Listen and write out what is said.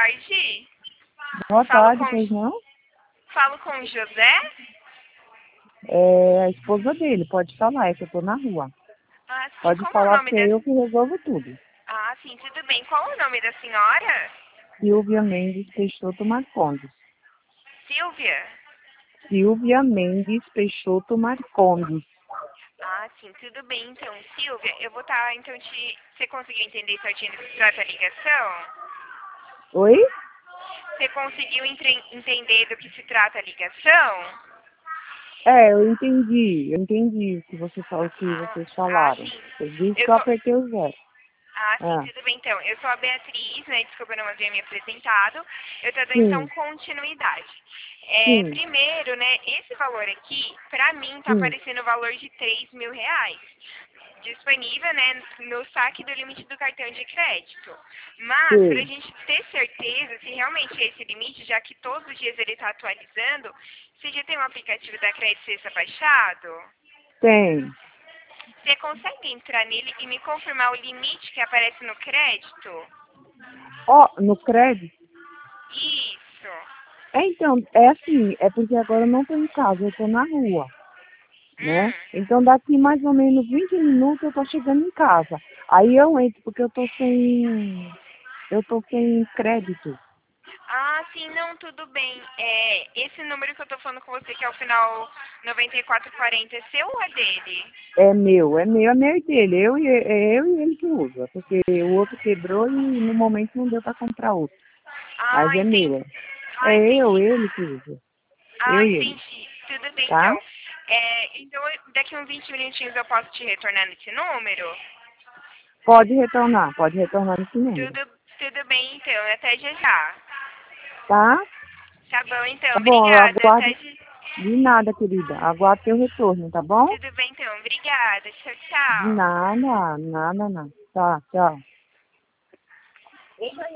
tarde. Boa Falo tarde, pois não? Falo com o José? É a esposa dele, pode falar, é que eu tô na rua. Ah, sim. Pode Como é o falar nome porque é eu que resolvo tudo. Ah, sim, tudo bem. Qual é o nome da senhora? Silvia Mendes Peixoto Marcondes. Silvia? Silvia Mendes Peixoto Marcondes. Ah, sim, tudo bem. Então, Silvia, eu vou estar, então, Você conseguiu entender certinho do que se trata a ligação? Oi? Você conseguiu entender do que se trata a ligação? É, eu entendi o que você falou, o que vocês falaram. Sim. Por isso Eu que eu sou... apertei o zero. Sim, Ah, tudo bem, então. Eu sou a Beatriz, né? Desculpa, eu não havia me apresentado. Eu estou dando, então, sim, continuidade. sim, Primeiro, né, esse valor aqui, pra mim, tá sim, aparecendo o valor de R$ 3.000. Disponível, né, no saque do limite do cartão de crédito. Mas, para a sim, gente ter certeza se realmente é esse limite, já que todos os dias ele está atualizando, você já tem um aplicativo da Crédito Sexta baixado? tem. Você consegue entrar nele e me confirmar o limite que aparece no crédito? Ó, no crédito. Isso. É, então, é assim, é porque agora eu não tô em casa, eu tô na rua, né? Hum. Então daqui mais ou menos 20 minutos eu tô chegando em casa. Aí eu entro, porque eu tô sem crédito. Ah, sim, não, tudo bem. Esse número que eu tô falando com você, que é o final 9440, é seu ou é dele? É meu e dele. É eu e ele que usa, porque o outro quebrou e no momento não deu para comprar outro. Mas é Entendi. meu. É eu, Entendi. ele que usa. Eu e ele, Entendi. Tudo bem, tá? então. Então, daqui uns 20 minutinhos eu posso te retornar nesse número? Pode retornar nesse número, Tudo bem, então. Até já já. tá? Tá bom, então. Tá bom, eu Obrigada. aguardo. De nada, querida. Aguardo teu retorno, tá bom? Tudo bem, então. Obrigada. Tchau, De tchau. nada, nada, nada. Tá, tchau.